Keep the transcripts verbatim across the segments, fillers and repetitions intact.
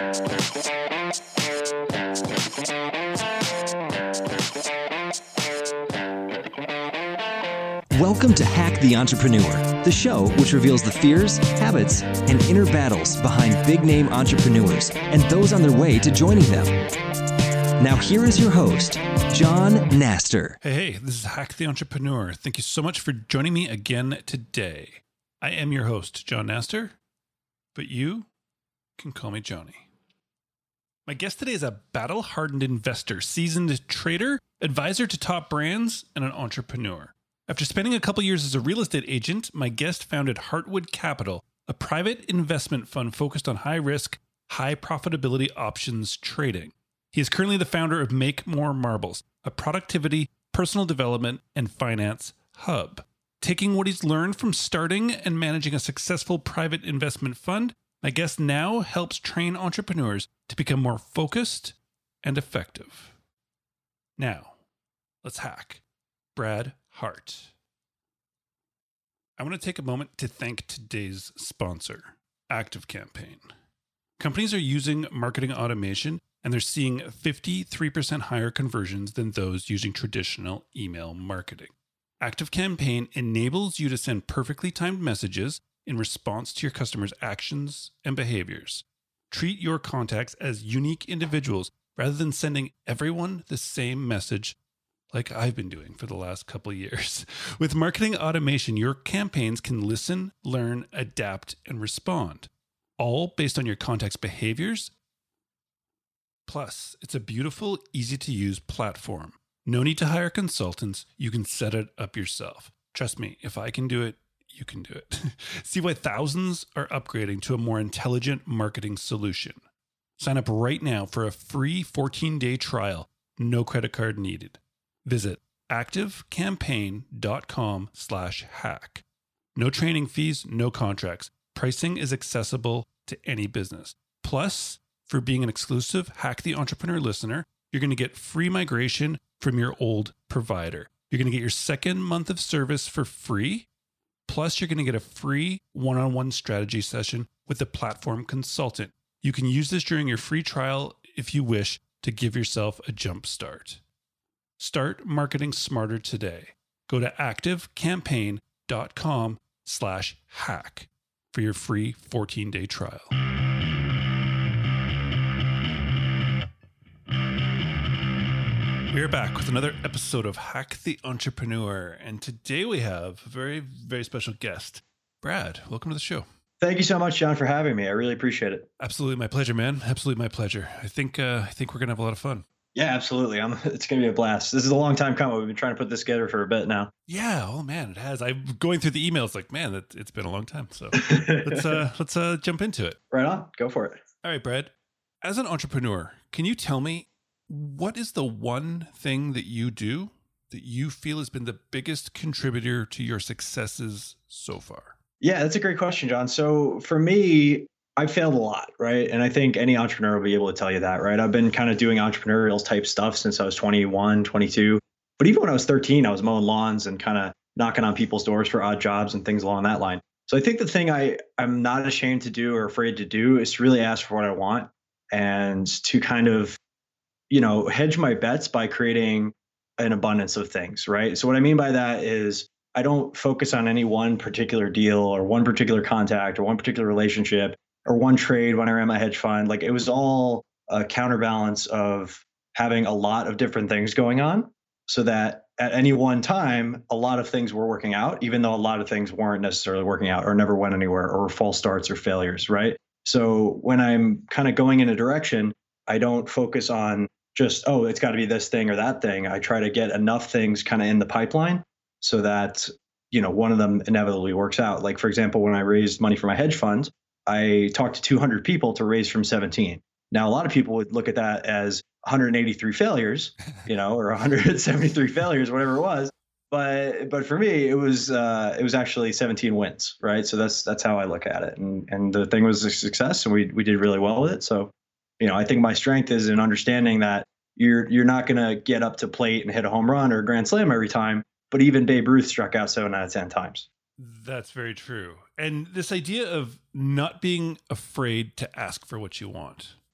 Welcome to Hack the Entrepreneur, the show which reveals the fears, habits, and inner battles behind big-name entrepreneurs and those on their way to joining them. Now here is your host, John Naster. Hey, hey, this is Hack the Entrepreneur. Thank you so much for joining me again today. I am your host, John Naster, but you can call me Johnny. My guest today is a battle-hardened investor, seasoned trader, advisor to top brands, and an entrepreneur. After spending a couple years as a real estate agent, my guest founded Heartwood Capital, a private investment fund focused on high-risk, high-profitability options trading. He is currently the founder of Make More Marbles, a productivity, personal development, and finance hub. Taking what he's learned from starting and managing a successful private investment fund, my guest now helps train entrepreneurs to become more focused and effective. Now, let's hack Brad Hart. I want to take a moment to thank today's sponsor, ActiveCampaign. Companies are using marketing automation, and they're seeing fifty-three percent higher conversions than those using traditional email marketing. ActiveCampaign enables you to send perfectly timed messages in response to your customers' actions and behaviors. Treat your contacts as unique individuals rather than sending everyone the same message like I've been doing for the last couple of years. With marketing automation, your campaigns can listen, learn, adapt, and respond, all based on your contacts' behaviors. Plus, it's a beautiful, easy-to-use platform. No need to hire consultants. You can set it up yourself. Trust me, if I can do it, you can do it. See why thousands are upgrading to a more intelligent marketing solution. Sign up right now for a free fourteen-day trial. No credit card needed. Visit activecampaign.com slash hack. No training fees, no contracts. Pricing is accessible to any business. Plus, for being an exclusive Hack the Entrepreneur listener, you're going to get free migration from your old provider. You're going to get your second month of service for free. Plus, you're going to get a free one-on-one strategy session with a platform consultant. You can use this during your free trial if you wish to give yourself a jump start. Start marketing smarter today. Go to activecampaign.com slash hack for your free fourteen-day trial. We are back with another episode of Hack the Entrepreneur, and today we have a very, very special guest. Brad, welcome to the show. Thank you so much, John, for having me. I really appreciate it. Absolutely my pleasure, man. Absolutely my pleasure. I think uh, I think we're going to have a lot of fun. Yeah, absolutely. I'm, it's going to be a blast. This is a long time coming. We've been trying to put this together for a bit now. Yeah. Oh man, it has. I'm going through the emails like, man, it, it's been a long time. So let's uh, let's uh, jump into it. Right on. Go for it. All right, Brad. As an entrepreneur, can you tell me what is the one thing that you do that you feel has been the biggest contributor to your successes so far? Yeah, that's a great question, John. So for me, I've failed a lot, right? And I think any entrepreneur will be able to tell you that, right? I've been kind of doing entrepreneurial type stuff since I was twenty-one, twenty-two. But even when I was thirteen, I was mowing lawns and kind of knocking on people's doors for odd jobs and things along that line. So I think the thing I, I'm not ashamed to do or afraid to do is to really ask for what I want and to kind of, you know, hedge my bets by creating an abundance of things, right? So what I mean by that is I don't focus on any one particular deal or one particular contact or one particular relationship or one trade when I ran my hedge fund. Like it was all a counterbalance of having a lot of different things going on so that at any one time, a lot of things were working out, even though a lot of things weren't necessarily working out or never went anywhere or were false starts or failures, right? So when I'm kind of going in a direction, I don't focus on just, oh, it's got to be this thing or that thing. I try to get enough things kind of in the pipeline so that, you know, one of them inevitably works out. Like, for example, when I raised money for my hedge fund, I talked to two hundred people to raise from seventeen. Now, a lot of people would look at that as one hundred eighty-three failures, you know, or one hundred seventy-three failures, whatever it was. But but for me, it was uh, it was actually seventeen wins, right? So that's that's how I look at it. And and the thing was a success, and we we did really well with it. So, you know, I think my strength is in understanding that you're you're not going to get up to plate and hit a home run or a grand slam every time. But even Babe Ruth struck out seven out of ten times. That's very true. And this idea of not being afraid to ask for what you want.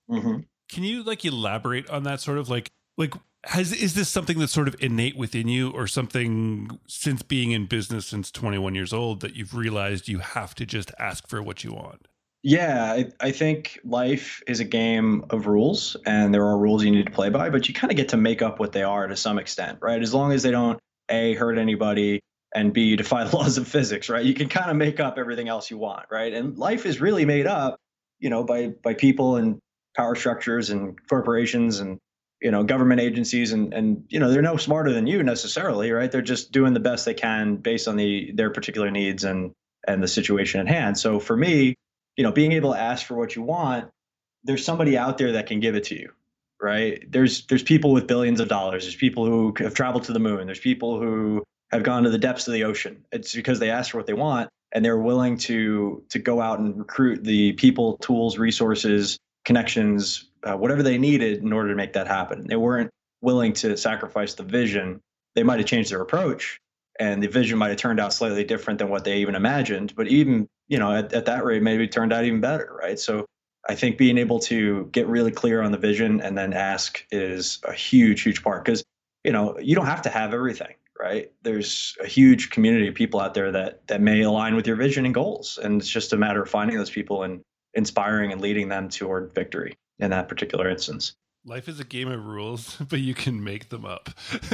Mm-hmm. Can you like elaborate on that sort of like, like, has, is this something that's sort of innate within you, or something since being in business since twenty-one years old that you've realized you have to just ask for what you want? Yeah, I, I think life is a game of rules, and there are rules you need to play by, but you kind of get to make up what they are to some extent, right? As long as they don't A, hurt anybody, and B, defy the laws of physics, right? You can kind of make up everything else you want, right? And life is really made up, you know, by by people and power structures and corporations and, you know, government agencies, and and you know, they're no smarter than you necessarily, right? They're just doing the best they can based on the their particular needs and and the situation at hand. So for me, you know, being able to ask for what you want, there's somebody out there that can give it to you, right? There's there's people with billions of dollars. There's people who have traveled to the moon. There's people who have gone to the depths of the ocean. It's because they asked for what they want, and they're willing to to go out and recruit the people, tools, resources, connections, uh, whatever they needed in order to make that happen. They weren't willing to sacrifice the vision. They might have changed their approach, and the vision might have turned out slightly different than what they even imagined. But even, you know, at, at that rate, maybe it turned out even better, right? So I think being able to get really clear on the vision and then ask is a huge, huge part, because, you know, you don't have to have everything, right? There's a huge community of people out there that that may align with your vision and goals. And it's just a matter of finding those people and inspiring and leading them toward victory in that particular instance. Life is a game of rules, but you can make them up.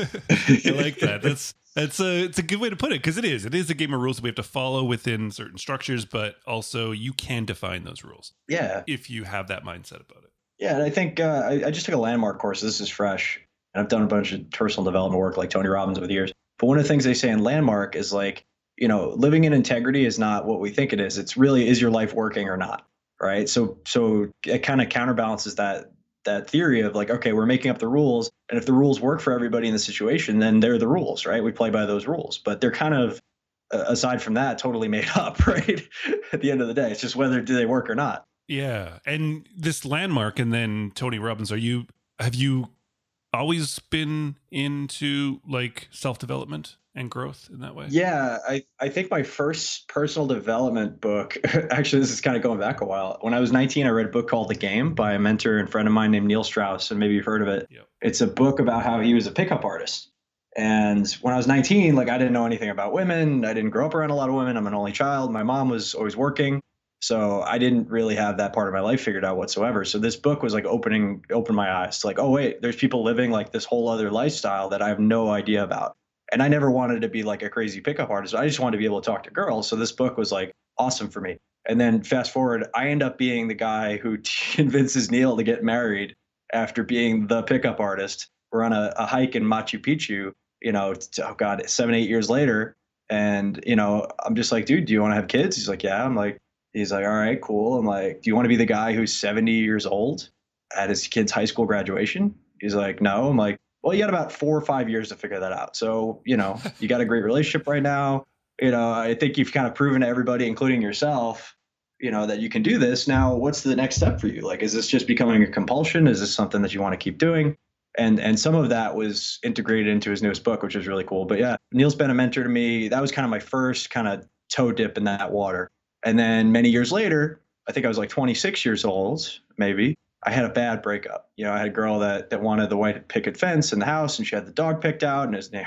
I like that. That's that's a it's a good way to put it, because it is. It is a game of rules that we have to follow within certain structures, but also you can define those rules. Yeah. If you have that mindset about it. Yeah, and I think uh, I, I just took a landmark course. This is fresh, and I've done a bunch of personal development work like Tony Robbins over the years. But one of the things they say in landmark is like, you know, living in integrity is not what we think it is. It's really, is your life working or not, right? So so it kind of counterbalances that that theory of like, okay, we're making up the rules, and if the rules work for everybody in the situation, then they're the rules, right? We play by those rules, but they're kind of, uh, aside from that, totally made up, right? At the end of the day, it's just whether do they work or not. Yeah. And this landmark, and then Tony Robbins, are you, have you always been into like self-development and growth in that way? Yeah, I, I think my first personal development book, actually, this is kind of going back a while. When I was nineteen, I read a book called The Game by a mentor and friend of mine named Neil Strauss, and maybe you've heard of it. Yep. It's a book about how he was a pickup artist. And when I was nineteen, like, I didn't know anything about women. I didn't grow up around a lot of women. I'm an only child. My mom was always working. So I didn't really have that part of my life figured out whatsoever. So this book was like opening, opened my eyes to like, oh, wait, there's people living like this whole other lifestyle that I have no idea about. And I never wanted to be like a crazy pickup artist. I just wanted to be able to talk to girls. So this book was like awesome for me. And then fast forward, I end up being the guy who convinces Neil to get married after being the pickup artist. We're on a, a hike in Machu Picchu, you know, oh God, seven, eight years later. And, you know, I'm just like, dude, do you want to have kids? He's like, yeah. I'm like, he's like, all right, cool. I'm like, do you want to be the guy who's seventy years old at his kid's high school graduation? He's like, no. I'm like, well, you got about four or five years to figure that out. So, you know, you got a great relationship right now. You know, I think you've kind of proven to everybody, including yourself, you know, that you can do this. Now, what's the next step for you? Like, is this just becoming a compulsion? Is this something that you want to keep doing? And and some of that was integrated into his newest book, which is really cool. But yeah, Neil's been a mentor to me. That was kind of my first kind of toe dip in that water. And then many years later, I think I was like twenty-six years old, maybe. I had a bad breakup. You know, I had a girl that that wanted the white picket fence in the house, and she had the dog picked out, and his name,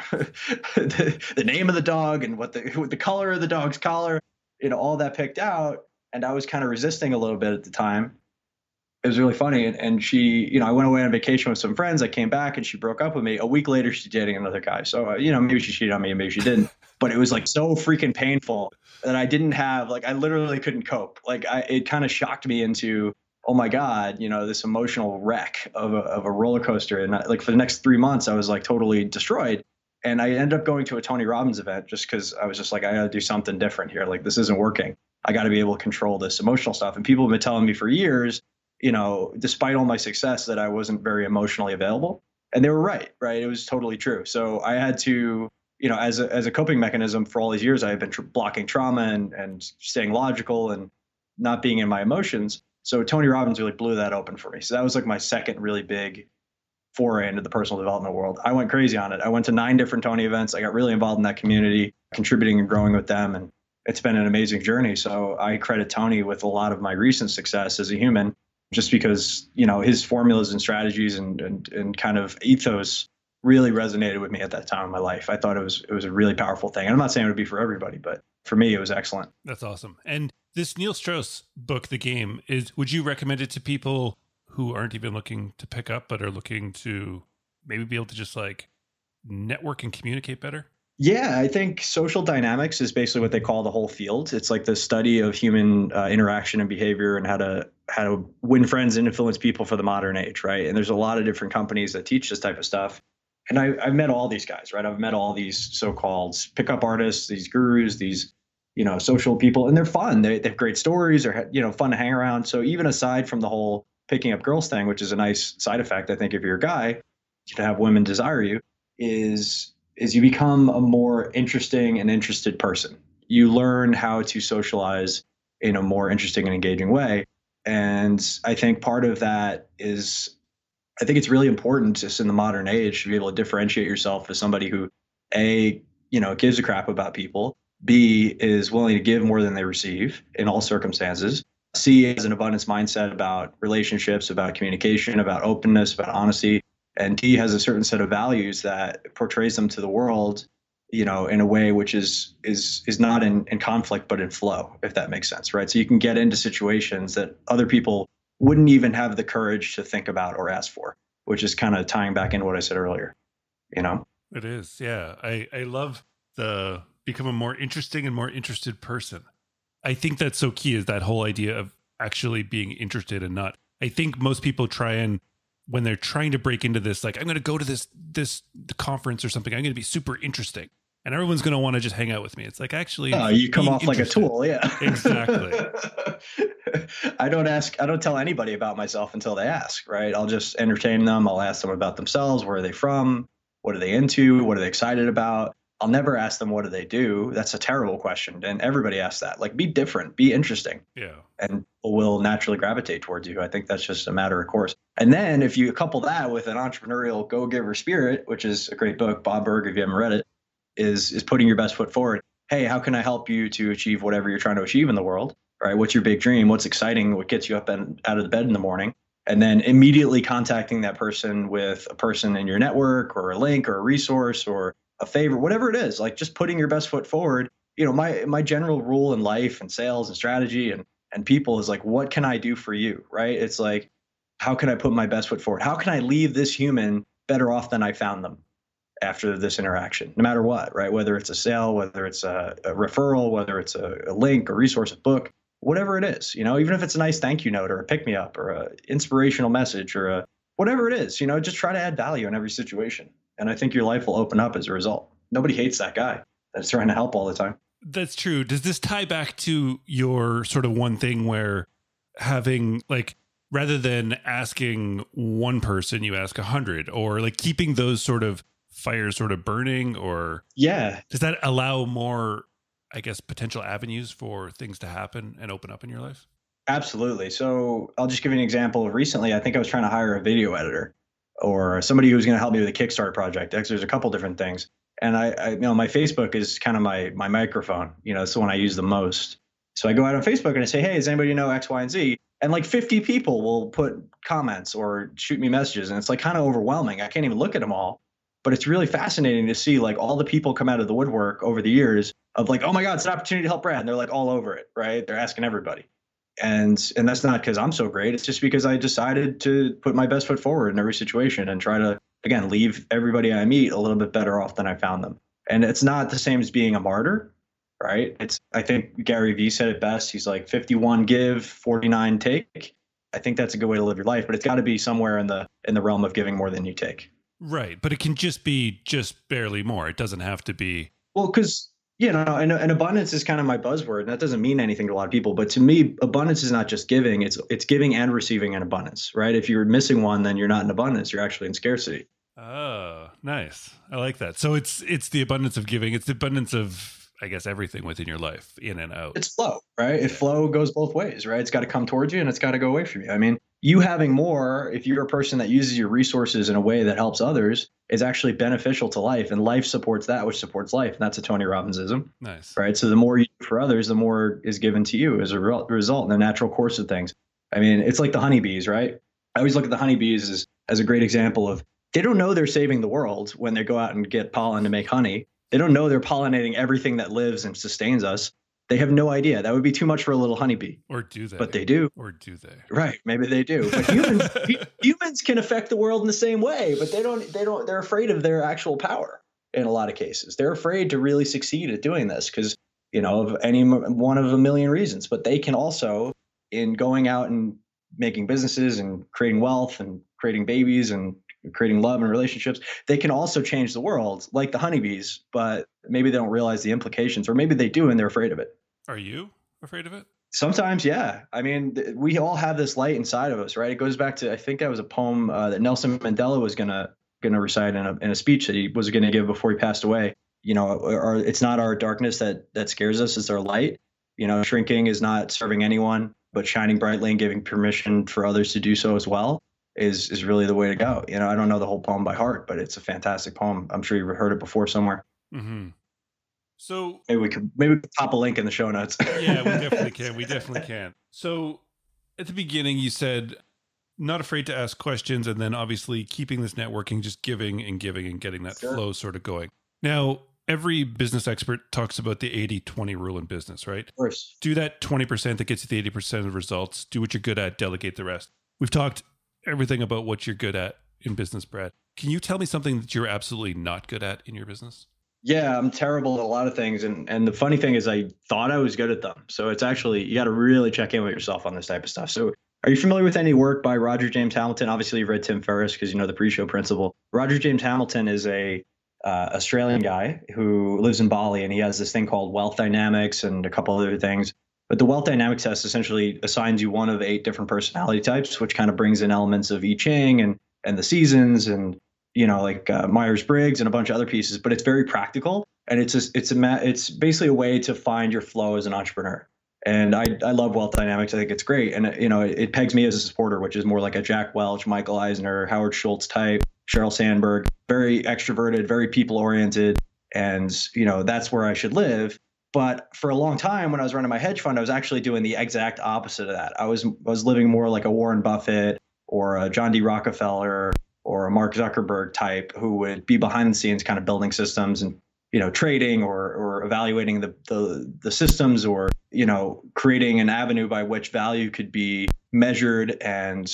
the, the name of the dog, and what the what the color of the dog's collar, you know, all that picked out. And I was kind of resisting a little bit at the time. It was really funny. And, and she, you know, I went away on vacation with some friends. I came back and she broke up with me. A week later, she's dating another guy. So, uh, you know, maybe she cheated on me and maybe she didn't. But it was like so freaking painful that I didn't have, like, I literally couldn't cope. Like, I, it kind of shocked me into, oh my God, you know, this emotional wreck of a, of a roller coaster. And I, like for the next three months, I was like totally destroyed. And I ended up going to a Tony Robbins event just because I was just like, I got to do something different here. Like, this isn't working. I got to be able to control this emotional stuff. And people have been telling me for years, you know, despite all my success, that I wasn't very emotionally available. And they were right, right? It was totally true. So I had to, you know, as a, as a coping mechanism for all these years, I had been tr- blocking trauma and, and staying logical and not being in my emotions. So Tony Robbins really blew that open for me. So that was like my second really big foray into the personal development world. I went crazy on it. I went to nine different Tony events. I got really involved in that community, contributing and growing with them. And it's been an amazing journey. So I credit Tony with a lot of my recent success as a human. just because, you know, his formulas and strategies and, and, and kind of ethos really resonated with me at that time in my life. I thought it was, it was a really powerful thing. And I'm not saying it would be for everybody, but for me, it was excellent. That's awesome. And this Neil Strauss book, The Game, is, would you recommend it to people who aren't even looking to pick up, but are looking to maybe be able to just like network and communicate better? Yeah, I think social dynamics is basically what they call the whole field. It's like the study of human uh, interaction and behavior and how to how to win friends and influence people for the modern age, right? And there's a lot of different companies that teach this type of stuff. And I, I've met all these guys, right? I've met all these so-called pickup artists, these gurus, these, you know, social people, and they're fun. They, they have great stories. They're, you know, fun to hang around. So even aside from the whole picking up girls thing, which is a nice side effect, I think, if you're a guy, to have women desire you, is is you become a more interesting and interested person. You learn how to socialize in a more interesting and engaging way. And I think part of that is, I think it's really important just in the modern age to be able to differentiate yourself as somebody who, A, you know, gives a crap about people, B, is willing to give more than they receive in all circumstances, C, has an abundance mindset about relationships, about communication, about openness, about honesty, and D has a certain set of values that portrays them to the world, you know, in a way which is is is not in, in conflict, but in flow, if that makes sense, right? So you can get into situations that other people wouldn't even have the courage to think about or ask for, which is kind of tying back into what I said earlier, you know? It is, yeah. I, I love the become a more interesting and more interested person. I think that's so key, is that whole idea of actually being interested and not. I think most people try and, when they're trying to break into this, like, I'm going to go to this this conference or something, I'm going to be super interesting, and everyone's going to want to just hang out with me. It's like, actually, oh, you come off like a tool. Yeah, exactly. I don't ask, I don't tell anybody about myself until they ask, right? I'll just entertain them. I'll ask them about themselves. Where are they from? What are they into? What are they excited about? I'll never ask them, what do they do? That's a terrible question. And everybody asks that. Like, be different, be interesting. Yeah. And people will naturally gravitate towards you. I think that's just a matter of course. And then if you couple that with an entrepreneurial go-giver spirit, which is a great book, Bob Burg, if you haven't read it, is, is putting your best foot forward. Hey, how can I help you to achieve whatever you're trying to achieve in the world? Right? What's your big dream? What's exciting? What gets you up and out of the bed in the morning? And then immediately contacting that person with a person in your network or a link or a resource or a favor, whatever it is, like just putting your best foot forward. You know, my my general rule in life and sales and strategy and and people is like, what can I do for you? Right? It's like, how can I put my best foot forward? How can I leave this human better off than I found them after this interaction, no matter what, right? Whether it's a sale, whether it's a, a referral, whether it's a, a link, a resource, a book, whatever it is, you know, even if it's a nice thank you note or a pick me up or a inspirational message or a whatever it is, you know, just try to add value in every situation. And I think your life will open up as a result. Nobody hates that guy that's trying to help all the time. That's true. Does this tie back to your sort of one thing where having, like, rather than asking one person, you ask a hundred, or like keeping those sort of fires sort of burning? Or yeah, does that allow more, I guess, potential avenues for things to happen and open up in your life? Absolutely. So I'll just give you an example of recently. I think I was trying to hire a video editor or somebody who was going to help me with a Kickstarter project. Actually, there's a couple different things. And I, I, you know, my Facebook is kind of my my microphone. You know, it's the one I use the most. So I go out on Facebook and I say, hey, does anybody know X, Y, and Z? And like fifty people will put comments or shoot me messages. And it's like kind of overwhelming. I can't even look at them all. But it's really fascinating to see like all the people come out of the woodwork over the years of like, oh my God, it's an opportunity to help Brad. And they're like all over it, right? They're asking everybody. And and that's not because I'm so great. It's just because I decided to put my best foot forward in every situation and try to, again, leave everybody I meet a little bit better off than I found them. And it's not the same as being a martyr, right? It's, I think Gary Vee said it best. He's like fifty-one give, forty-nine take. I think that's a good way to live your life, but it's got to be somewhere in the in the realm of giving more than you take. Right. But it can just be just barely more. It doesn't have to be. Well, because, you know, and, and abundance is kind of my buzzword. And that doesn't mean anything to a lot of people. But to me, abundance is not just giving. It's it's giving and receiving in abundance, right? If you're missing one, then you're not in abundance. You're actually in scarcity. Oh, nice. I like that. So it's it's the abundance of giving. It's the abundance of, I guess, everything within your life, in and out. It's flow, right? If flow goes both ways, right? It's got to come towards you and it's got to go away from you. I mean, you having more, if you're a person that uses your resources in a way that helps others, is actually beneficial to life. And life supports that, which supports life. And that's a Tony Robbinsism. Nice. Right? So the more you do for others, the more is given to you as a re- result in the natural course of things. I mean, it's like the honeybees, right? I always look at the honeybees as, as a great example of they don't know they're saving the world when they go out and get pollen to make honey. They don't know they're pollinating everything that lives and sustains us. They have no idea. That would be too much for a little honeybee. Or do they? But they do. Or do they? Right. Maybe they do. But humans humans can affect the world in the same way, but they don't they don't they're afraid of their actual power in a lot of cases. They're afraid to really succeed at doing this because, you know, of any one of a million reasons. But they can also, in going out and making businesses and creating wealth and creating babies and creating love and relationships, they can also change the world like the honeybees, but maybe they don't realize the implications, or maybe they do and they're afraid of it. Are you afraid of it? Sometimes, yeah. I mean, th- we all have this light inside of us, right? It goes back to, I think that was a poem uh, that Nelson Mandela was gonna gonna recite in a in a speech that he was gonna give before he passed away. You know, or, or it's not our darkness that that scares us; it's our light. You know, shrinking is not serving anyone, but shining brightly and giving permission for others to do so as well is is really the way to go. You know, I don't know the whole poem by heart, but it's a fantastic poem. I'm sure you've heard it before somewhere. Mm-hmm. So maybe we could maybe we could pop a link in the show notes. Yeah, we definitely can. We definitely can. So at the beginning, you said not afraid to ask questions, and then obviously keeping this networking, just giving and giving and getting that sure. flow sort of going. Now, every business expert talks about the eighty twenty rule in business, right? Of course. Do that twenty percent that gets you the eighty percent of results. Do what you're good at, delegate the rest. We've talked everything about what you're good at in business, Brad. Can you tell me something that you're absolutely not good at in your business? Yeah, I'm terrible at a lot of things. And and the funny thing is I thought I was good at them. So it's actually, you got to really check in with yourself on this type of stuff. So are you familiar with any work by Roger James Hamilton? Obviously, you've read Tim Ferriss because you know the pre-show principle. Roger James Hamilton is a uh, Australian guy who lives in Bali, and he has this thing called wealth dynamics and a couple other things. But the wealth dynamics test essentially assigns you one of eight different personality types, which kind of brings in elements of I Ching and and the seasons and you know, like uh, Myers-Briggs and a bunch of other pieces, but it's very practical. And it's just, it's a, ma- it's basically a way to find your flow as an entrepreneur. And I, I love wealth dynamics. I think it's great. And, you know, it, it pegs me as a supporter, which is more like a Jack Welch, Michael Eisner, Howard Schultz type, Sheryl Sandberg, very extroverted, very people oriented. And, you know, that's where I should live. But for a long time, when I was running my hedge fund, I was actually doing the exact opposite of that. I was, I was living more like a Warren Buffett or a John D. Rockefeller or a Mark Zuckerberg type who would be behind the scenes kind of building systems and, you know, trading or or evaluating the, the the systems or, you know, creating an avenue by which value could be measured and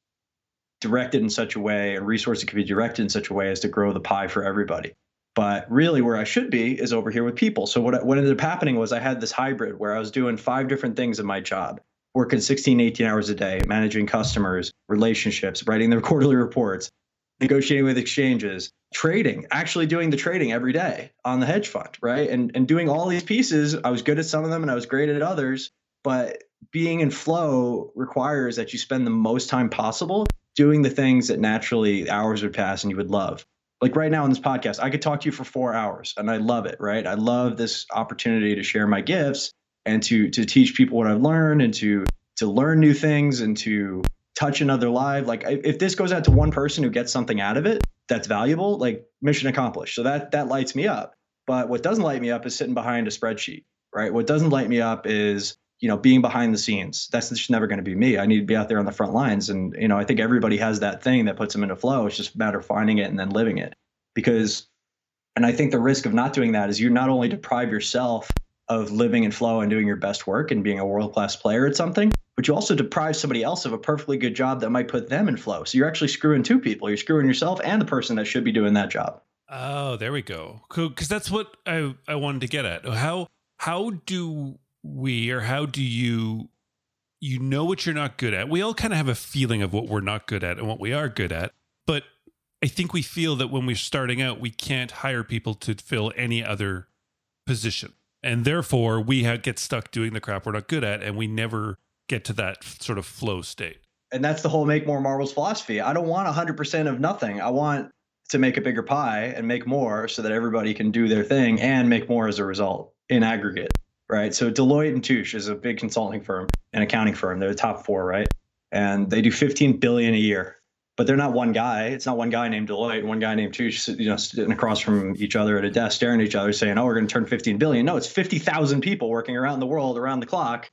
directed in such a way and resources could be directed in such a way as to grow the pie for everybody. But really where I should be is over here with people. So what, what ended up happening was I had this hybrid where I was doing five different things in my job, working sixteen, eighteen hours a day, managing customers, relationships, writing their quarterly reports, negotiating with exchanges, trading, actually doing the trading every day on the hedge fund, right? And and doing all these pieces. I was good at some of them and I was great at others, but being in flow requires that you spend the most time possible doing the things that naturally hours would pass and you would love. Like right now on this podcast, I could talk to you for four hours and I love it, right? I love this opportunity to share my gifts and to to teach people what I've learned and to to learn new things and to touch another life. Like if this goes out to one person who gets something out of it that's valuable, like mission accomplished. So that that lights me up. But what doesn't light me up is sitting behind a spreadsheet, right? What doesn't light me up is, you know, being behind the scenes. That's just never going to be me. I need to be out there on the front lines. And, you know, I think everybody has that thing that puts them into flow. It's just a matter of finding it and then living it. Because, and I think the risk of not doing that is you not only deprive yourself of living in flow and doing your best work and being a world-class player at something, but you also deprive somebody else of a perfectly good job that might put them in flow. So you're actually screwing two people. You're screwing yourself and the person that should be doing that job. Oh, there we go. Cool. Because that's what I, I wanted to get at. How how do we, or how do you, you know what you're not good at? We all kind of have a feeling of what we're not good at and what we are good at. But I think we feel that when we're starting out, we can't hire people to fill any other position. And therefore, we have, get stuck doing the crap we're not good at, and we never get to that sort of flow state. And that's the whole make more marbles philosophy. I don't want one hundred percent of nothing. I want to make a bigger pie and make more so that everybody can do their thing and make more as a result in aggregate, right? So Deloitte and Touche is a big consulting firm and accounting firm. They're the top four, right? And they do fifteen billion dollars a year. But they're not one guy. It's not one guy named Deloitte, one guy named Touche, you know, sitting across from each other at a desk, staring at each other, saying, "Oh, we're going to turn fifteen billion." No, it's fifty thousand people working around the world, around the clock,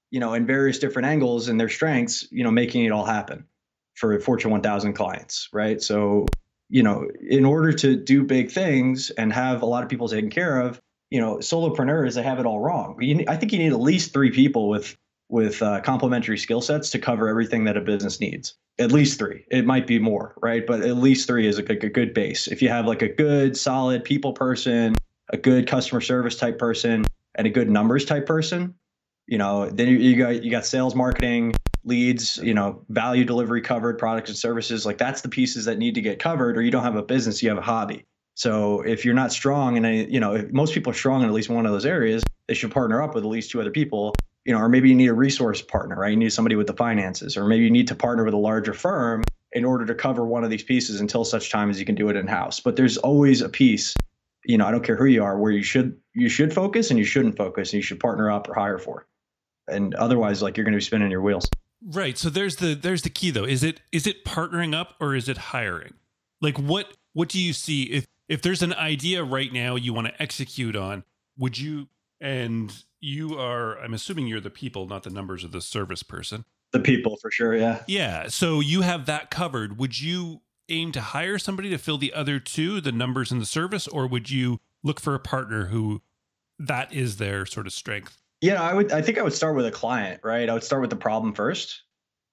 you know, in various different angles and their strengths, you know, making it all happen for Fortune one thousand clients, right? So, you know, in order to do big things and have a lot of people taken care of, you know, solopreneurs, they have it all wrong. You, I think you need at least three people with with uh, complementary skill sets to cover everything that a business needs. At least three. It might be more, right? But at least three is a, a good base. If you have like a good, solid people person, a good customer service type person, and a good numbers type person, you know, then you, you got you got sales, marketing, leads, you know, value delivery covered, products and services. Like that's the pieces that need to get covered, or you don't have a business, you have a hobby. So if you're not strong in any, you know, if most people are strong in at least one of those areas, they should partner up with at least two other people, you know, or maybe you need a resource partner, right? You need somebody with the finances, or maybe you need to partner with a larger firm in order to cover one of these pieces until such time as you can do it in-house. But there's always a piece, you know, I don't care who you are, where you should you should focus and you shouldn't focus, and you should partner up or hire for. And otherwise, like, you're going to be spinning your wheels. Right. So there's the there's the key though. Is it is it partnering up or is it hiring? Like what what do you see if if there's an idea right now you want to execute on, would you, and you are, I'm assuming you're the people, not the numbers of the service person. The people for sure, yeah. Yeah. So you have that covered. Would you aim to hire somebody to fill the other two, the numbers and the service, or would you look for a partner who that is their sort of strength? Yeah, I would. I think I would start with a client, right? I would start with the problem first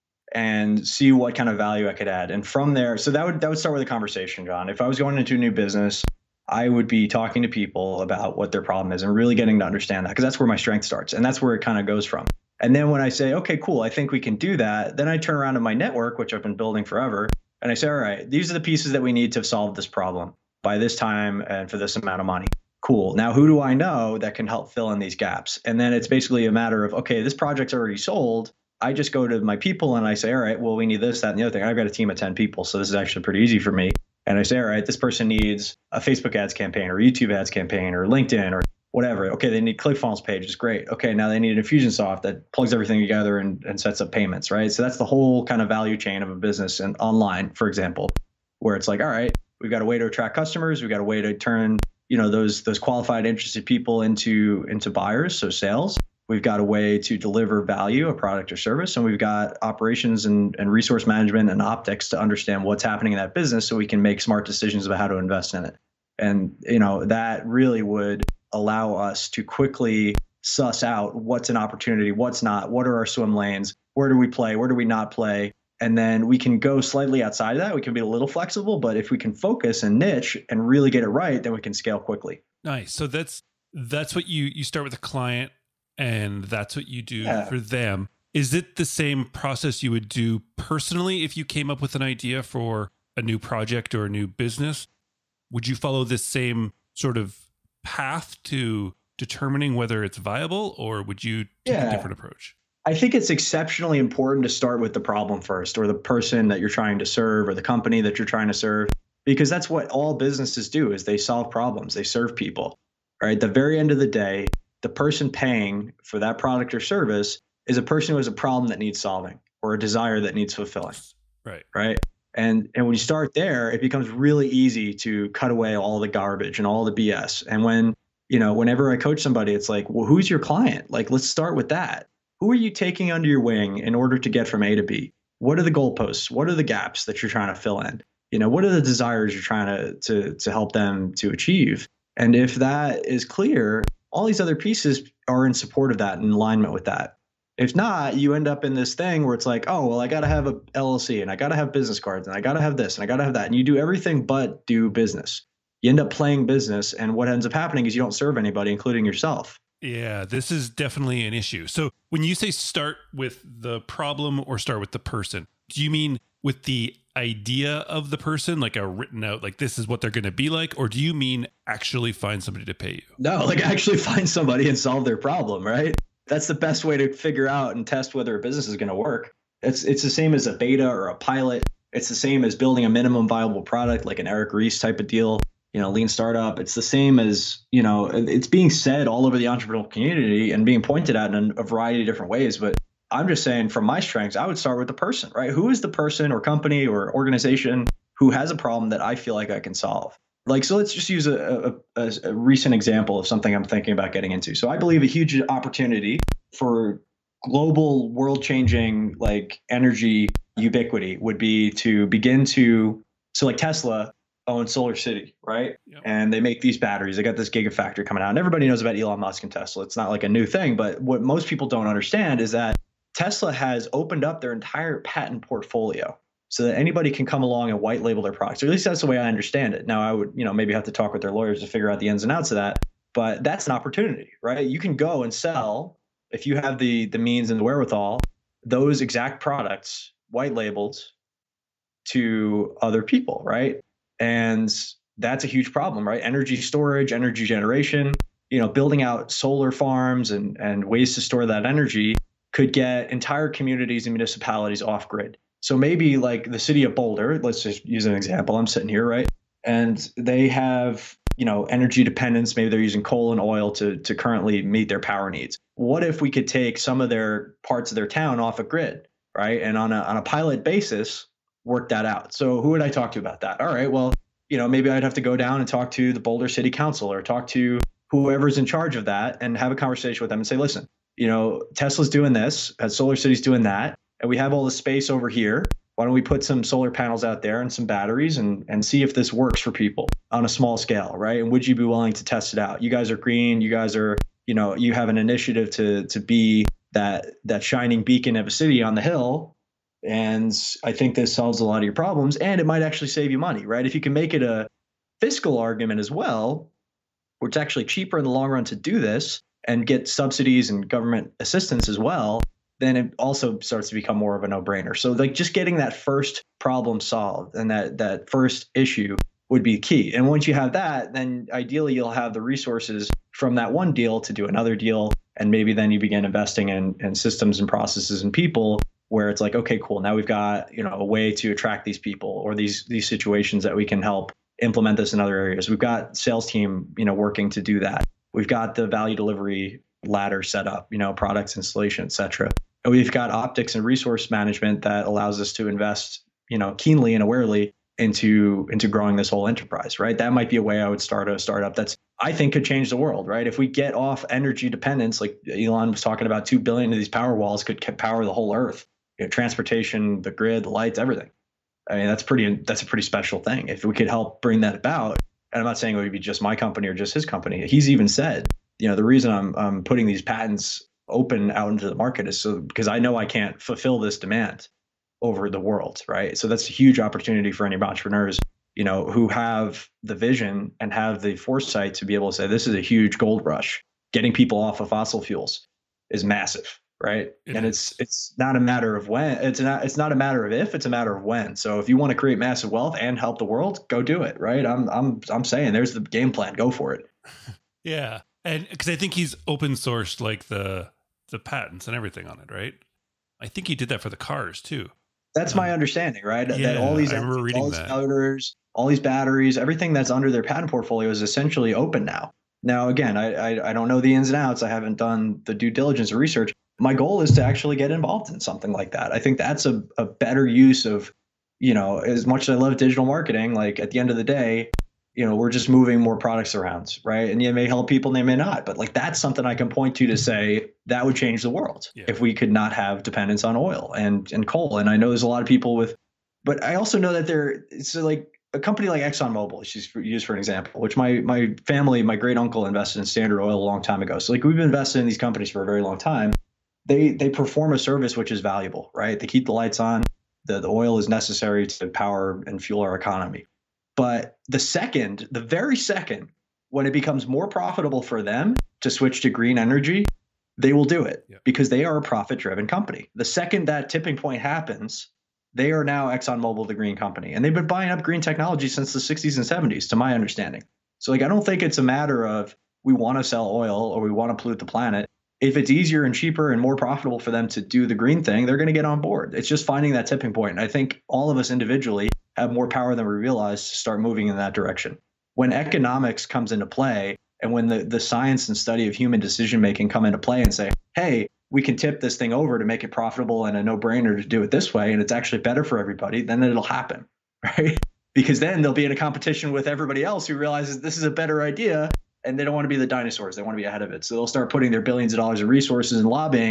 and see what kind of value I could add. And from there, so that would that would start with a conversation, John. If I was going into a new business, I would be talking to people about what their problem is and really getting to understand that, because that's where my strength starts. And that's where it kind of goes from. And then when I say, okay, cool, I think we can do that, then I turn around to my network, which I've been building forever, and I say, all right, these are the pieces that we need to solve this problem by this time and for this amount of money. Cool. Now, who do I know that can help fill in these gaps? And then it's basically a matter of, okay, this project's already sold. I just go to my people and I say, all right, well, we need this, that, and the other thing. I've got a team of ten people, so this is actually pretty easy for me. And I say, all right, this person needs a Facebook ads campaign or YouTube ads campaign or LinkedIn or whatever. Okay, they need ClickFunnels pages. Great. Okay, now they need an Infusionsoft that plugs everything together and, and sets up payments, right? So that's the whole kind of value chain of a business and online, for example, where it's like, all right, we've got a way to attract customers. We've got a way to turn, you know, those those qualified, interested people into into buyers, so sales. We've got a way to deliver value, a product or service, and we've got operations and, and resource management and optics to understand what's happening in that business so we can make smart decisions about how to invest in it. And, you know, that really would allow us to quickly suss out what's an opportunity, what's not, what are our swim lanes, where do we play, where do we not play? And then we can go slightly outside of that. We can be a little flexible, but if we can focus and niche and really get it right, then we can scale quickly. Nice. So that's that's what you you start with a client, and that's what you do Yeah. for them. Is it the same process you would do personally if you came up with an idea for a new project or a new business? Would you follow this same sort of path to determining whether it's viable, or would you take Yeah. a different approach? I think it's exceptionally important to start with the problem first, or the person that you're trying to serve, or the company that you're trying to serve, because that's what all businesses do, is they solve problems, they serve people. Right? At the very end of the day, the person paying for that product or service is a person who has a problem that needs solving, or a desire that needs fulfilling. Right. Right. And and when you start there, it becomes really easy to cut away all the garbage and all the B S. And when, you know, whenever I coach somebody, it's like, well, who's your client? Like, let's start with that. Who are you taking under your wing in order to get from A to B? What are the goalposts? What are the gaps that you're trying to fill in? You know, what are the desires you're trying to to to help them to achieve? And if that is clear, all these other pieces are in support of that, in alignment with that. If not, you end up in this thing where it's like, oh, well, I got to have a L L C and I got to have business cards and I got to have this and I got to have that. And you do everything but do business. You end up playing business. And what ends up happening is you don't serve anybody, including yourself. Yeah, this is definitely an issue. So when you say start with the problem or start with the person, do you mean with the idea of the person, like a written out, like this is what they're going to be like? Or do you mean actually find somebody to pay you? No, like actually find somebody and solve their problem, right? That's the best way to figure out and test whether a business is going to work. It's it's the same as a beta or a pilot. It's the same as building a minimum viable product, like an Eric Ries type of deal. You know, lean startup. It's the same as, you know, it's being said all over the entrepreneurial community and being pointed at in a variety of different ways. But I'm just saying, from my strengths, I would start with the person, right? Who is the person or company or organization who has a problem that I feel like I can solve? Like, so let's just use a, a, a recent example of something I'm thinking about getting into. So I believe a huge opportunity for global world changing like energy ubiquity would be to begin to, so like Tesla owns Solar City, right? Yep. And they make these batteries. They got this gigafactory coming out, and everybody knows about Elon Musk and Tesla. It's not like a new thing, but what most people don't understand is that Tesla has opened up their entire patent portfolio so that anybody can come along and white label their products. Or at least that's the way I understand it. Now I would, you know, maybe have to talk with their lawyers to figure out the ins and outs of that, but that's an opportunity, right? You can go and sell, if you have the the means and the wherewithal, those exact products white labeled to other people, right? And that's a huge problem, right? Energy storage, energy generation, you know, building out solar farms and, and ways to store that energy could get entire communities and municipalities off grid. So maybe like the city of Boulder, let's just use an example. I'm sitting here, right? And they have, you know, energy dependence. Maybe they're using coal and oil to, to currently meet their power needs. What if we could take some of their parts of their town off a grid, right? And on a, on a pilot basis, work that out. So who would I talk to about that? All right, well, you know, maybe I'd have to go down and talk to the Boulder City Council or talk to whoever's in charge of that and have a conversation with them and say, listen, you know, Tesla's doing this, Solar City's doing that, and we have all the space over here. Why don't we put some solar panels out there and some batteries and, and see if this works for people on a small scale, right? And would you be willing to test it out? You guys are green. You guys are, you know, you have an initiative to to be that that shining beacon of a city on the hill. And I think this solves a lot of your problems, and it might actually save you money, right? If you can make it a fiscal argument as well, where it's actually cheaper in the long run to do this and get subsidies and government assistance as well, then it also starts to become more of a no-brainer. So like just getting that first problem solved and that that first issue would be key. And once you have that, then ideally you'll have the resources from that one deal to do another deal. And maybe then you begin investing in, in systems and processes and people where it's like, okay, cool. Now we've got, you know, a way to attract these people or these these situations that we can help implement this in other areas. We've got sales team, you know, working to do that. We've got the value delivery ladder set up, you know, products installation, et cetera. And we've got optics and resource management that allows us to invest, you know, keenly and awarely into into growing this whole enterprise, right? That might be a way I would start a startup that's, I think, could change the world, right? If we get off energy dependence, like Elon was talking about, two billion of these power walls could power the whole Earth, you know, transportation, the grid, the lights, everything. I mean, that's pretty, that's a pretty special thing. If we could help bring that about, and I'm not saying it would be just my company or just his company. He's even said, you know, the reason I'm, I'm putting these patents open out into the market is so because I know I can't fulfill this demand over the world, right? So that's a huge opportunity for any entrepreneurs, you know, who have the vision and have the foresight to be able to say, this is a huge gold rush. Getting people off of fossil fuels is massive, right? It and is. it's it's not a matter of when, it's not it's not a matter of if, it's a matter of when. So if you want to create massive wealth and help the world, go do it, right? I'm I'm I'm saying there's the game plan, go for it. Yeah. And because I think he's open sourced like the the patents and everything on it, right? I think he did that for the cars too. That's um, my understanding, right? Yeah, that all these, I remember reading all these that. motors, all these batteries, everything that's under their patent portfolio is essentially open now. Now, again, I, I I don't know the ins and outs. I haven't done the due diligence or research. My goal is to actually get involved in something like that. I think that's a, a better use of, you know, as much as I love digital marketing, like at the end of the day, you know, we're just moving more products around, right? And it may help people and they may not, but like that's something I can point to to say that would change the world yeah. if we could not have dependence on oil and, and coal. And I know there's a lot of people with, but I also know that there, it's like a company like ExxonMobil, she's used for an example, which my my family, my great uncle invested in Standard Oil a long time ago. So like we've invested in these companies for a very long time. They they perform a service which is valuable, right? They keep the lights on. The, the oil is necessary to power and fuel our economy. But the second, the very second, when it becomes more profitable for them to switch to green energy, they will do it yeah. because they are a profit-driven company. The second that tipping point happens, they are now ExxonMobil, the green company. And they've been buying up green technology since the sixties and seventies, to my understanding. So like, I don't think it's a matter of we want to sell oil or we want to pollute the planet. If it's easier and cheaper and more profitable for them to do the green thing, they're going to get on board. It's just finding that tipping point. And I think all of us individually have more power than we realize to start moving in that direction. When economics comes into play and when the, the science and study of human decision-making come into play and say, hey, we can tip this thing over to make it profitable and a no-brainer to do it this way, and it's actually better for everybody, then it'll happen, right? Because then they'll be in a competition with everybody else who realizes this is a better idea and they don't want to be the dinosaurs. They want to be ahead of it. So they'll start putting their billions of dollars of resources and lobbying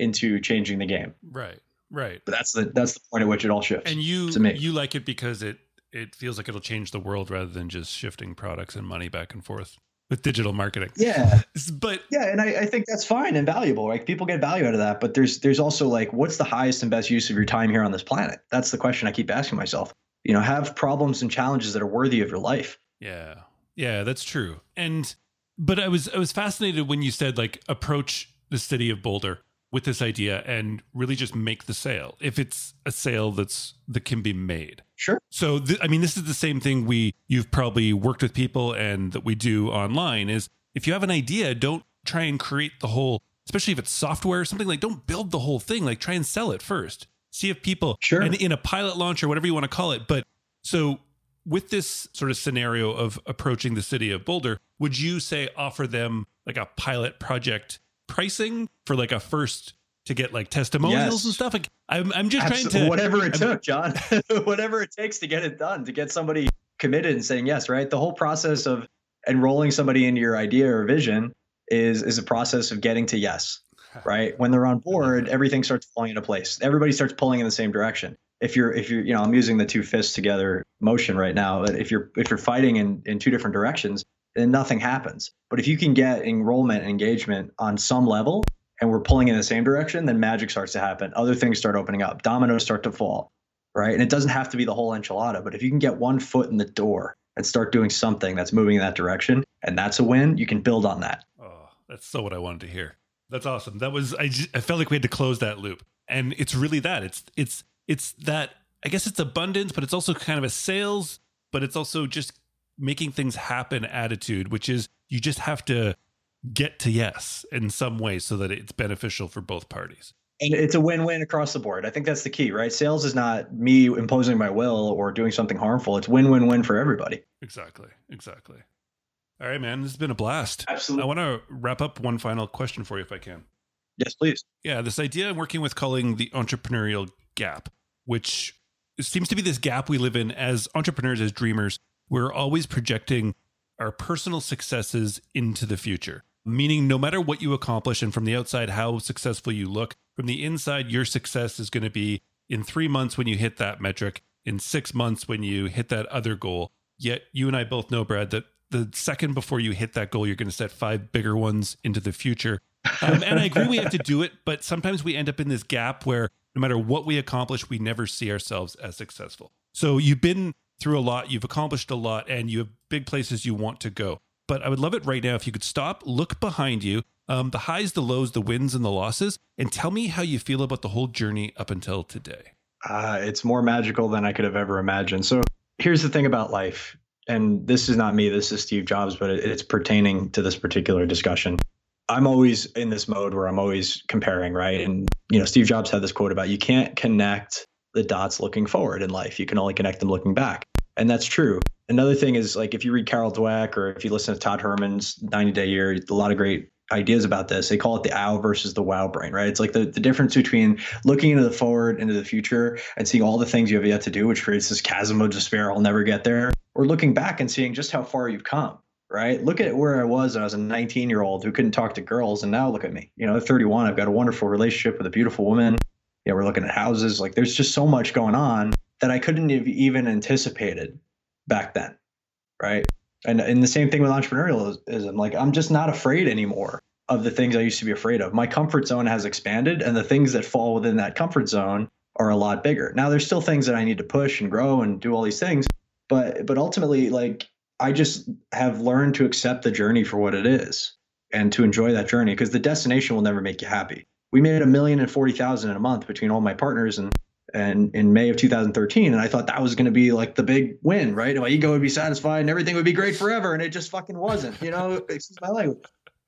into changing the game. Right. Right. But that's the that's the point at which it all shifts. And you to me. you like it because it it feels like it'll change the world rather than just shifting products and money back and forth with digital marketing. Yeah. But yeah, and I, I think that's fine and valuable. Like people get value out of that. But there's there's also like, what's the highest and best use of your time here on this planet? That's the question I keep asking myself. You know, have problems and challenges that are worthy of your life. Yeah. Yeah, that's true. And but I was I was fascinated when you said like approach the city of Boulder with this idea and really just make the sale. If it's a sale that's that can be made. Sure. So, th- I mean, this is the same thing we you've probably worked with people and that we do online is if you have an idea, don't try and create the whole, especially if it's software or something, like don't build the whole thing, like try and sell it first. See if people, sure. and in a pilot launch or whatever you want to call it. But so with this sort of scenario of approaching the city of Boulder, would you say offer them like a pilot project pricing for like a first to get like testimonials yes. and stuff? Like I'm, I'm just Absolutely. trying to whatever it I'm, took, John, whatever it takes to get it done, to get somebody committed and saying yes, right? The whole process of enrolling somebody into your idea or vision is is a process of getting to yes, right? When they're on board, everything starts falling into place. Everybody starts pulling in the same direction. If you're, if you're, you know, I'm using the two fists together motion right now, but if you're, if you're fighting in, in two different directions, then nothing happens. But if you can get enrollment and engagement on some level and we're pulling in the same direction, then magic starts to happen. Other things start opening up. Dominoes start to fall, right? And it doesn't have to be the whole enchilada, but if you can get one foot in the door and start doing something that's moving in that direction, and that's a win, you can build on that. Oh, that's so what I wanted to hear. That's awesome. That was, I, just, I felt like we had to close that loop. And it's really that. It's, it's, it's that, I guess it's abundance, but it's also kind of a sales, but it's also just making things happen attitude, which is you just have to get to yes in some way so that it's beneficial for both parties. And it's a win-win across the board. I think that's the key, right? Sales is not me imposing my will or doing something harmful. It's win-win-win for everybody. Exactly. Exactly. All right, man, this has been a blast. Absolutely. I want to wrap up one final question for you if I can. Yes, please. Yeah, this idea I'm working with calling the entrepreneurial gap, which seems to be this gap we live in as entrepreneurs, as dreamers. We're always projecting our personal successes into the future, meaning no matter what you accomplish and from the outside, how successful you look, from the inside, your success is going to be in three months when you hit that metric, in six months when you hit that other goal. Yet you and I both know, Brad, that the second before you hit that goal, you're going to set five bigger ones into the future. Um, and I agree we have to do it, but sometimes we end up in this gap where no matter what we accomplish, we never see ourselves as successful. So you've been through a lot, you've accomplished a lot, and you have big places you want to go. But I would love it right now if you could stop, look behind you, um, the highs, the lows, the wins, and the losses, and tell me how you feel about the whole journey up until today. Uh, it's more magical than I could have ever imagined. So here's the thing about life, and this is not me, this is Steve Jobs, but it, it's pertaining to this particular discussion. I'm always in this mode where I'm always comparing, right? And, you know, Steve Jobs had this quote about you can't connect the dots looking forward in life. You can only connect them looking back. And that's true. Another thing is, like, if you read Carol Dweck or if you listen to Todd Herman's ninety day year, a lot of great ideas about this. They call it the ow versus the wow brain, right? It's like the, the difference between looking into the forward, into the future and seeing all the things you have yet to do, which creates this chasm of despair. I'll never get there. Or looking back and seeing just how far you've come, right? Look at where I was when I was a nineteen year old who couldn't talk to girls. And now look at me, you know, at thirty-one, I've got a wonderful relationship with a beautiful woman. Yeah, we're looking at houses. Like, there's just so much going on that I couldn't have even anticipated back then, right? And and the same thing with entrepreneurialism. Like, I'm just not afraid anymore of the things I used to be afraid of. My comfort zone has expanded, and the things that fall within that comfort zone are a lot bigger. Now, there's still things that I need to push and grow and do all these things, but but ultimately, like, I just have learned to accept the journey for what it is and to enjoy that journey, because the destination will never make you happy. We made a million and forty thousand in a month between all my partners and and in May of two thousand thirteen. And I thought that was going to be like the big win, right? My ego would be satisfied and everything would be great forever. And it just fucking wasn't, you know, excuse my language.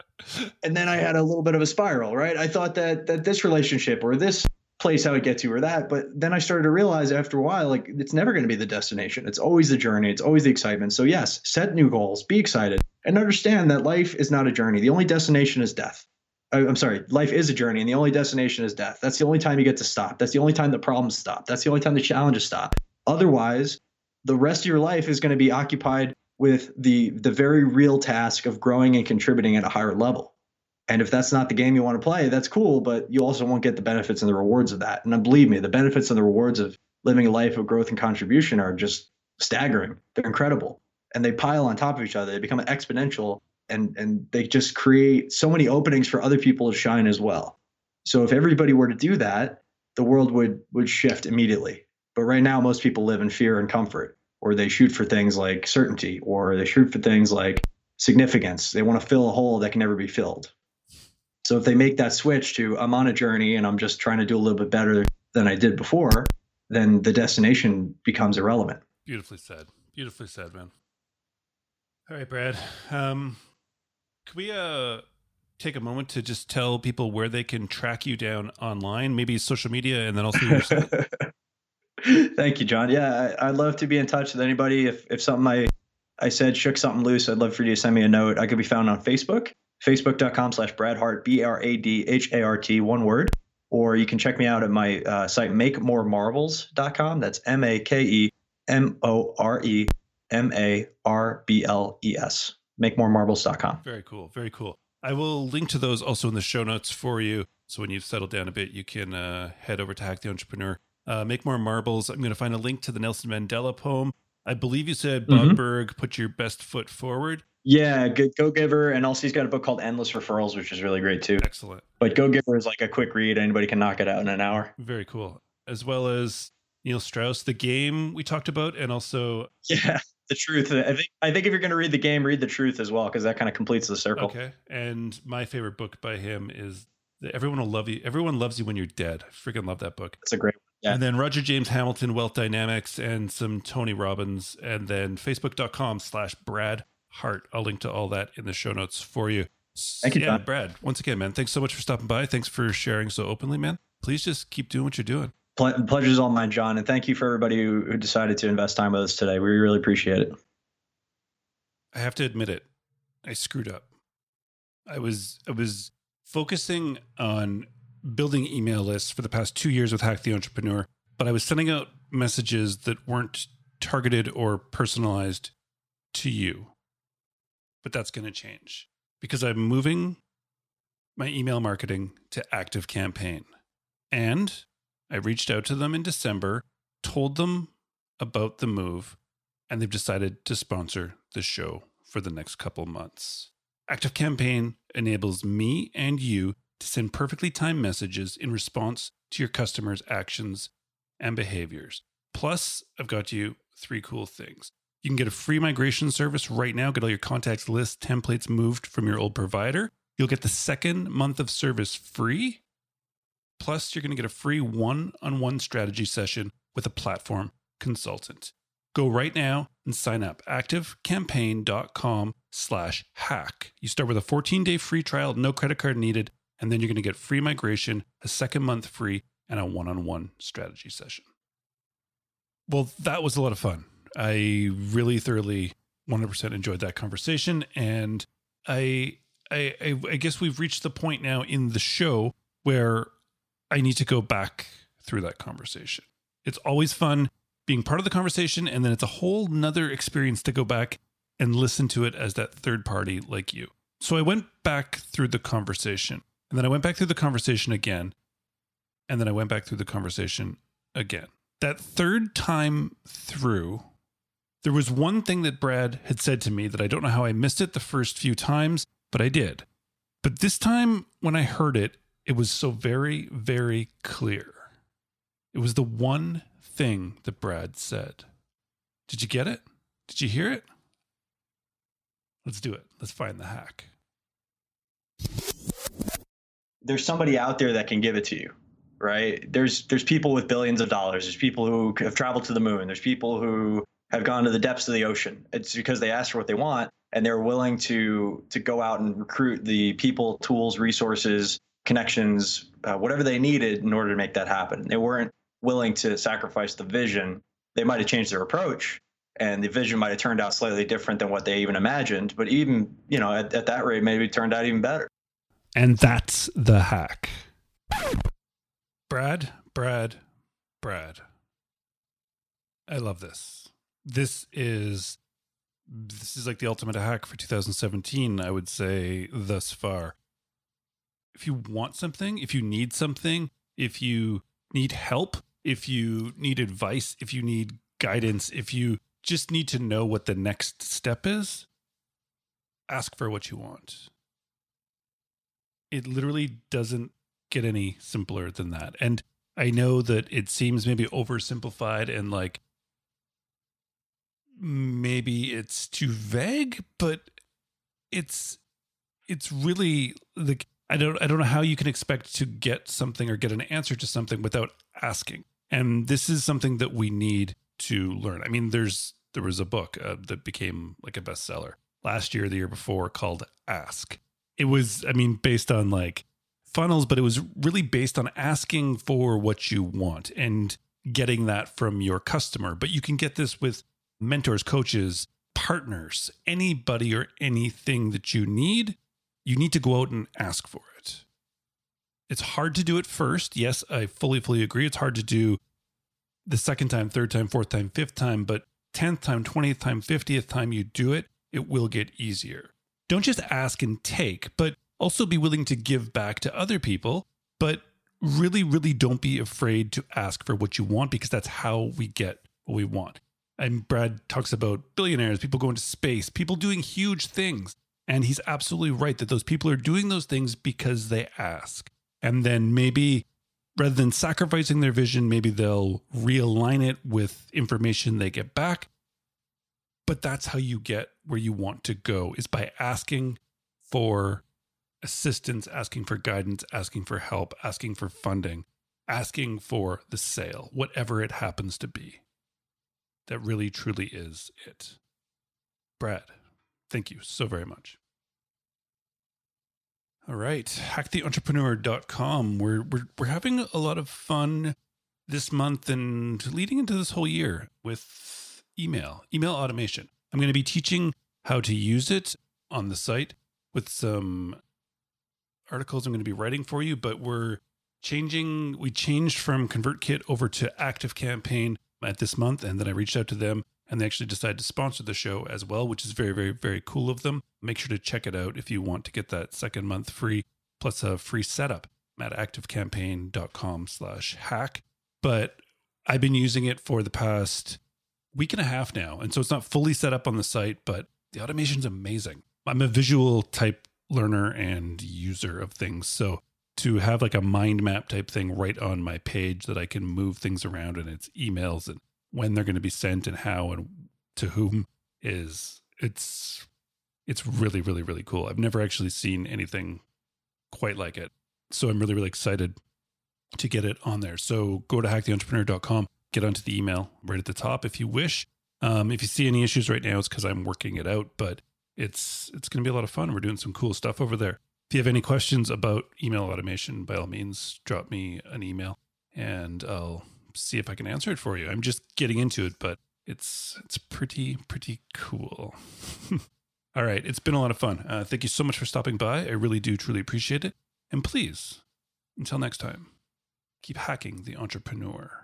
And then I had a little bit of a spiral, right? I thought that that this relationship or this place I would get to or that, but then I started to realize after a while, like, it's never going to be the destination. It's always the journey. It's always the excitement. So yes, set new goals, be excited, and understand that life is not a journey. The only destination is death. I'm sorry, life is a journey, and the only destination is death. That's the only time you get to stop. That's the only time the problems stop. That's the only time the challenges stop. Otherwise, the rest of your life is going to be occupied with the the very real task of growing and contributing at a higher level. And if that's not the game you want to play, that's cool, but you also won't get the benefits and the rewards of that. And believe me, the benefits and the rewards of living a life of growth and contribution are just staggering. They're incredible. And they pile on top of each other. They become exponential, and, and they just create so many openings for other people to shine as well. So if everybody were to do that, the world would would shift immediately. But right now, most people live in fear and comfort, or they shoot for things like certainty, or they shoot for things like significance. They want to fill a hole that can never be filled. So if they make that switch to I'm on a journey and I'm just trying to do a little bit better than I did before, then the destination becomes irrelevant. Beautifully said. Beautifully said, man. All right, Brad. Um, could we uh, take a moment to just tell people where they can track you down online, maybe social media, and then also your site? Thank you, John. Yeah, I, I'd love to be in touch with anybody. If if something I, I said shook something loose, I'd love for you to send me a note. I could be found on Facebook, facebook.com slash Brad Hart, B R A D H A R T, one word. Or you can check me out at my uh, site, make more marbles dot com. That's M A K E M O R E M A R B L E S, make more marbles dot com. Very cool. Very cool. I will link to those also in the show notes for you. So when you've settled down a bit, you can uh, head over to Hack the Entrepreneur. Uh, Make More Marbles. I'm going to find a link to the Nelson Mandela poem. I believe you said Bob mm-hmm. Burg, put your best foot forward. Yeah, good Go Giver. And also he's got a book called Endless Referrals, which is really great too. Excellent. But Go Giver is like a quick read. Anybody can knock it out in an hour. Very cool. As well as Neil Strauss, The Game we talked about, and also... Yeah, The Truth. I think I think if you're going to read The Game, read The Truth as well, because that kind of completes the circle. Okay. And my favorite book by him is Everyone Will Love You. Everyone Loves You When You're Dead. I freaking love that book. It's a great one. Yeah. And then Roger James Hamilton, Wealth Dynamics, and some Tony Robbins, and then facebook.com slash Brad Hart. I'll link to all that in the show notes for you. Thank you, yeah, John. Brad, once again, man, thanks so much for stopping by. Thanks for sharing so openly, man. Please just keep doing what you're doing. Ple- pleasure's all mine, John. And thank you for everybody who, who decided to invest time with us today. We really appreciate it. I have to admit it. I screwed up. I was, I was focusing on building email lists for the past two years with Hack the Entrepreneur, but I was sending out messages that weren't targeted or personalized to you. But that's going to change because I'm moving my email marketing to ActiveCampaign. And I reached out to them in December, told them about the move, and they've decided to sponsor the show for the next couple months. ActiveCampaign enables me and you to send perfectly timed messages in response to your customers' actions and behaviors. Plus, I've got you three cool things. You can get a free migration service right now. Get all your contacts list templates moved from your old provider. You'll get the second month of service free. Plus, you're going to get a free one-on-one strategy session with a platform consultant. Go right now and sign up. ActiveCampaign.com slash hack. You start with a fourteen-day free trial, no credit card needed, and then you're going to get free migration, a second month free, and a one-on-one strategy session. Well, that was a lot of fun. I really thoroughly one hundred percent enjoyed that conversation. And I, I, I, I guess we've reached the point now in the show where I need to go back through that conversation. It's always fun being part of the conversation, and then it's a whole nother experience to go back and listen to it as that third party like you. So I went back through the conversation, and then I went back through the conversation again, and then I went back through the conversation again. That third time through, there was one thing that Brad had said to me that I don't know how I missed it the first few times, but I did. But this time when I heard it, it was so very, very clear. It was the one thing that Brad said. Did you get it? Did you hear it? Let's do it. Let's find the hack. There's somebody out there that can give it to you, right? There's there's people with billions of dollars. There's people who have traveled to the moon. There's people who have gone to the depths of the ocean. It's because they asked for what they want, and they're willing to to go out and recruit the people, tools, resources, connections, uh, whatever they needed in order to make that happen. They weren't willing to sacrifice the vision. They might have changed their approach, and the vision might have turned out slightly different than what they even imagined. But even, you know, at, at that rate, maybe it turned out even better. And that's the hack. Brad, Brad, Brad. I love this. This is this is like the ultimate hack for two thousand seventeen, I would say, thus far. if you want something, if you need something, if you need help, if you need advice, if you need guidance, if you just need to know what the next step is, ask for what you want. It literally doesn't get any simpler than that. And I know that it seems maybe oversimplified and like maybe it's too vague, but it's it's really like I don't I don't know how you can expect to get something or get an answer to something without asking. And this is something that we need to learn. I mean, there's there was a book uh, that became like a bestseller last year, the year before, called Ask. It was, I mean, based on like funnels, but it was really based on asking for what you want and getting that from your customer. But you can get this with mentors, coaches, partners, anybody or anything that you need. You need to go out and ask for it. It's hard to do it first. Yes, I fully, fully agree. It's hard to do the second time, third time, fourth time, fifth time, but tenth time, twentieth time, fiftieth time you do it, it will get easier. Don't just ask and take, but also be willing to give back to other people. But really, really don't be afraid to ask for what you want, because that's how we get what we want. And Brad talks about billionaires, people going to space, people doing huge things. And he's absolutely right that those people are doing those things because they ask. And then maybe rather than sacrificing their vision, maybe they'll realign it with information they get back. But that's how you get where you want to go, is by asking for assistance, asking for guidance, asking for help, asking for funding, asking for the sale, whatever it happens to be. That really, truly is it. Brad, thank you so very much. All right, hack the entrepreneur dot com. We're, we're, we're having a lot of fun this month and leading into this whole year with email, email automation. I'm going to be teaching how to use it on the site with some articles I'm going to be writing for you, but we're changing, we changed from ConvertKit over to ActiveCampaign at this month, and then I reached out to them and they actually decided to sponsor the show as well, which is very, very, very cool of them. Make sure to check it out if you want to get that second month free, plus a free setup at activecampaign dot com slash hack. But I've been using it for the past week and a half now, and so it's not fully set up on the site, but the automation's amazing. I'm a visual type learner and user of things, so to have like a mind map type thing right on my page that I can move things around, and it's emails and when they're going to be sent and how and to whom, is it's it's really, really, really cool. I've never actually seen anything quite like it. So I'm really, really excited to get it on there. So go to hack the entrepreneur dot com, get onto the email right at the top if you wish. Um, if you see any issues right now, it's because I'm working it out, but it's it's going to be a lot of fun. We're doing some cool stuff over there. If you have any questions about email automation, by all means, drop me an email and I'll see if I can answer it for you. I'm just getting into it, but it's it's pretty, pretty cool. All right. It's been a lot of fun. Uh, thank you so much for stopping by. I really do truly appreciate it. And please, until next time, keep hacking the entrepreneur.